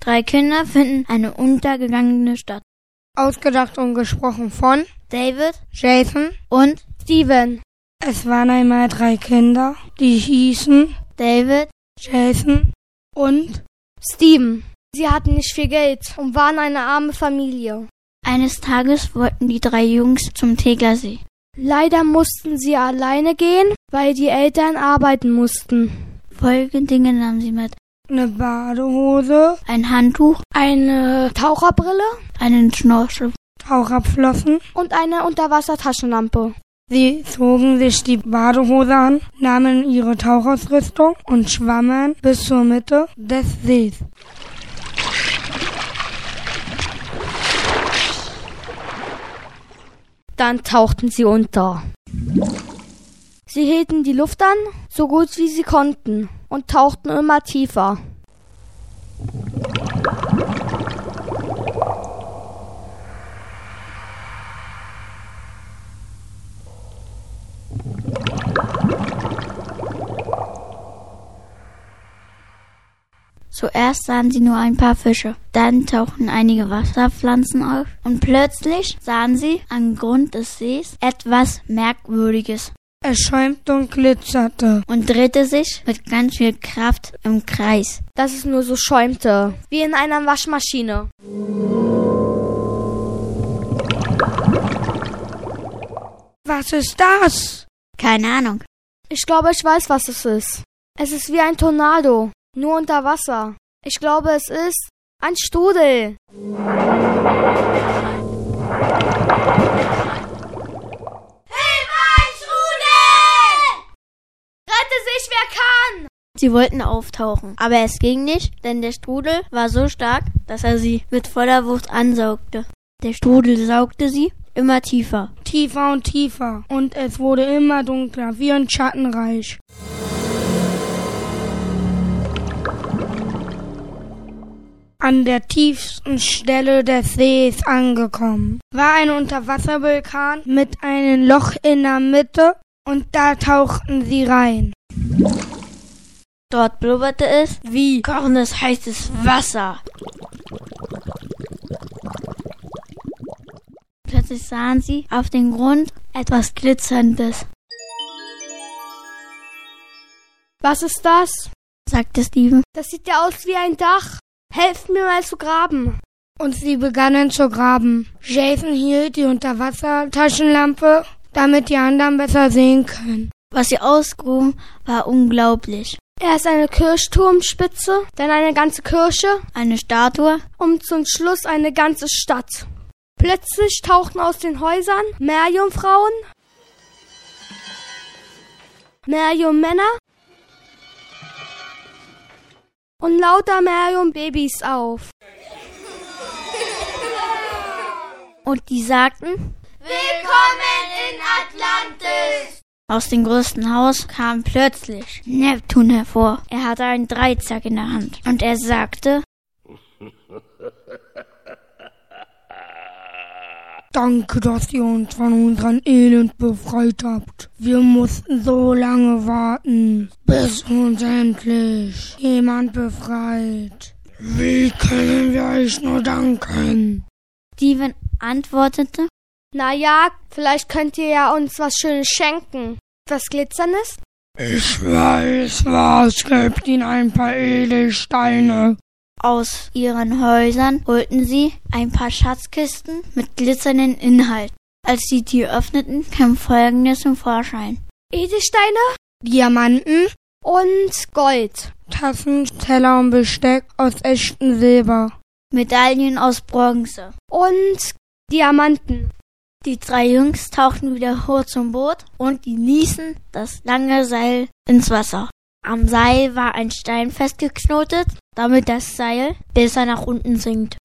3 Kinder finden eine untergegangene Stadt. Ausgedacht und gesprochen von David, Jason und Steven. Es waren einmal 3 Kinder, die hießen David, Jason und Steven. Sie hatten nicht viel Geld und waren eine arme Familie. Eines Tages wollten die 3 Jungs zum Tegersee. Leider mussten sie alleine gehen, weil die Eltern arbeiten mussten. Folgende Dinge nahmen sie mit: eine Badehose, ein Handtuch, Eine Taucherbrille einen Schnorchel. Taucherflossen. und eine Unterwassertaschenlampe. Sie zogen sich die Badehose an, nahmen ihre Tauchausrüstung und schwammen bis zur Mitte des Sees. Dann tauchten sie unter. Sie hielten die Luft an, so gut wie sie konnten, und tauchten immer tiefer. Zuerst sahen sie nur ein paar Fische, dann tauchten einige Wasserpflanzen auf und plötzlich sahen sie am Grund des Sees etwas Merkwürdiges Es schäumte und glitzerte. und drehte sich mit ganz viel Kraft im Kreis. Dass es nur so schäumte, wie in einer Waschmaschine. Was ist das? Keine Ahnung. Ich glaube, ich weiß, was es ist. Es ist wie ein Tornado, nur unter Wasser. Ich glaube, es ist ein Strudel. Rette sich, wer kann! Sie wollten auftauchen, aber es ging nicht, denn der Strudel war so stark, dass er sie mit voller Wucht ansaugte. Der Strudel saugte sie immer tiefer. Tiefer und tiefer. Und es wurde immer dunkler, wie ein Schattenreich. An der tiefsten Stelle des Sees angekommen, war ein Unterwasservulkan mit einem Loch in der Mitte und da tauchten sie rein. Dort blubberte es wie kochendes heißes Wasser. Plötzlich sahen sie auf dem Grund etwas Glitzerndes, Was ist das? sagte Steven. Das sieht ja aus wie ein Dach. Helft mir mal zu graben. Und sie begannen zu graben. Jason hielt die Unterwassertaschenlampe, damit die anderen besser sehen können. Was sie ausgruben, war unglaublich. Erst eine Kirchturmspitze, dann eine ganze Kirche Eine Statue, und zum Schluss eine ganze Stadt. Plötzlich tauchten aus den Häusern Meerjungfrauen, Meerjungmänner und lauter Meerjungbabys auf. und die sagten: Willkommen in Atlantis! Aus dem größten Haus kam plötzlich Neptun hervor. Er hatte einen Dreizack in der Hand und er sagte: Danke, dass ihr uns von unserem Elend befreit habt. Wir mussten so lange warten, bis uns endlich jemand befreit. Wie können wir euch nur danken? Steven antwortete: Na ja, vielleicht könnt ihr ja uns was Schönes schenken. Was Glitzerndes? Ich weiß was, gebt ihnen ein paar Edelsteine. Aus ihren Häusern holten sie ein paar Schatzkisten mit glitzernden Inhalt. Als sie die öffneten, kam Folgendes zum Vorschein: Edelsteine Diamanten, und Gold. Tassen, Teller und Besteck aus echtem Silber. Medaillen aus Bronze. Und Diamanten. Die 3 Jungs tauchten wieder hoch zum Boot und die ließen das lange Seil ins Wasser. Am Seil war ein Stein festgeknotet, damit das Seil besser nach unten sinkt.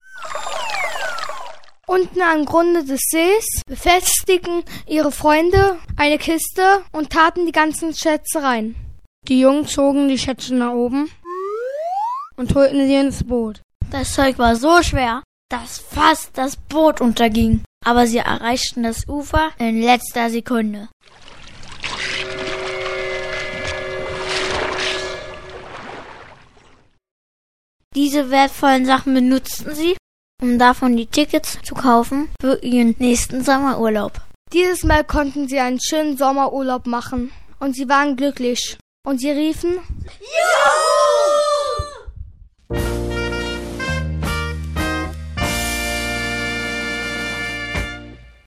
Unten am Grunde des Sees befestigten ihre Freunde eine Kiste und taten die ganzen Schätze rein. Die Jungen zogen die Schätze nach oben und holten sie ins Boot. Das Zeug war so schwer, dass fast das Boot unterging. Aber sie erreichten das Ufer in letzter Sekunde. Diese wertvollen Sachen benutzten sie, um davon die Tickets zu kaufen für ihren nächsten Sommerurlaub. Dieses Mal konnten sie einen schönen Sommerurlaub machen und sie waren glücklich. Und sie riefen: Juhu!